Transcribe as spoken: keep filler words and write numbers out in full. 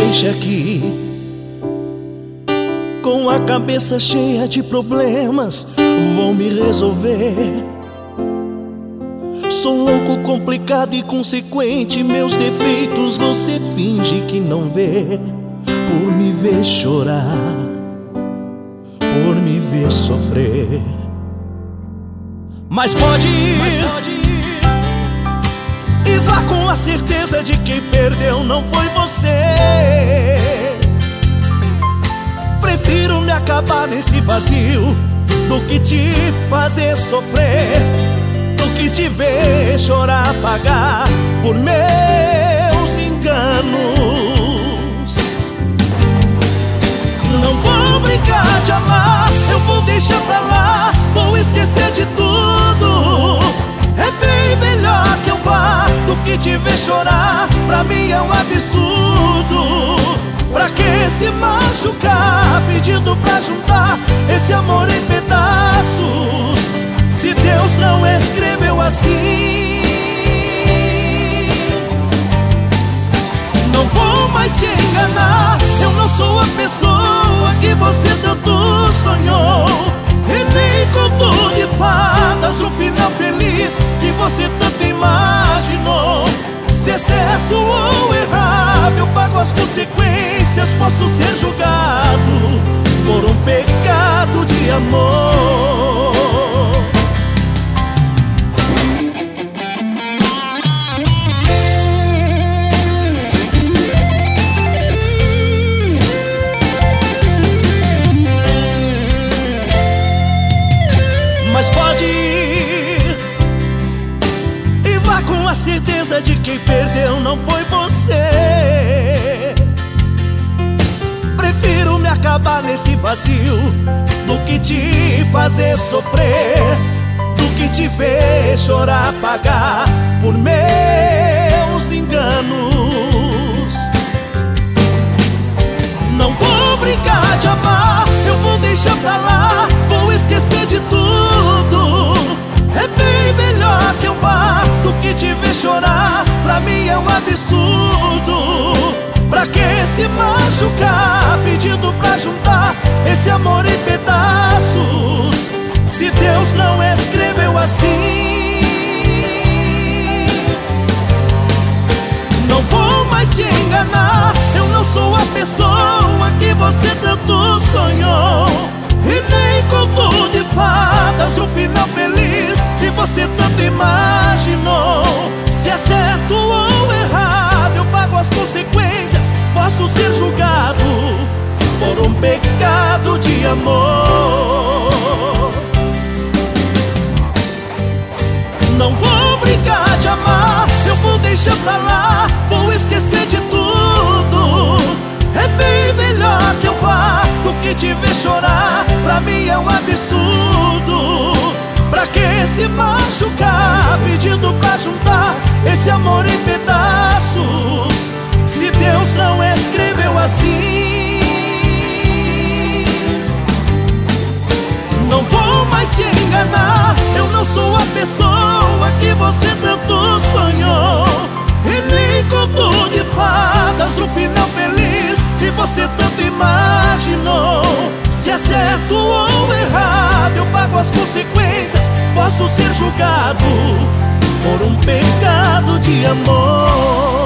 deixe aqui com a cabeça cheia de problemas. Vou me resolver. Sou louco, complicado e consequente. Meus defeitos você finge que não vê. Por me ver chorar, por me ver sofrer. Mas pode ir, Mas pode ir e vá com a certeza de que perdeu não foi você. Prefiro me acabar nesse vazio do que te fazer sofrer, do que te ver chorar, pagar por meus enganos. Não vou brincar de amar, eu vou deixar pra lá, vou esquecer de tudo. É bem melhor que eu vá do que te ver chorar, pra mim é um absurdo. Pra que se machucar, pedindo pra juntar esse amor em pedaços, se Deus não escreveu assim? Não vou mais te enganar, eu não sou a pessoa que você tanto sonhou, e nem conto de fadas no final feliz que você tanto imaginou. Se é certo ou errado, eu pago as consequências. Posso ser julgado por um pecado de amor. Mas pode ir e vá com a certeza de que perdeu não foi você. Prefiro me acabar nesse vazio do que te fazer sofrer, do que te ver chorar, pagar por meus enganos. Não vou brincar de amar, eu vou deixar pra lá, vou esquecer de tudo. É bem melhor que eu vá do que te ver chorar, pra mim é um absurdo. Pra que se machucar, pedindo pra juntar esse amor em pedaços, se Deus não escreveu assim? Não vou mais te enganar, eu não sou a pessoa que você tanto sonhou, e nem conto de fadas no final feliz que você tanto imaginou. Se é certo ou errado, eu pago as consequências. Posso ser julgado por um pecado de amor. Não vou brincar de amar, eu vou deixar pra lá, vou esquecer de tudo. É bem melhor que eu vá do que te ver chorar, pra mim é um absurdo. Pra que se machucar, pedindo pra juntar esse amor em pedaços, se Deus não escreveu assim? Não vou mais te enganar, eu não sou a pessoa que você tanto sonhou, e nem conto de fadas no final feliz que você tanto imaginou. Se é certo ou errado, eu pago as consequências. Posso ser julgado por um pecado de amor.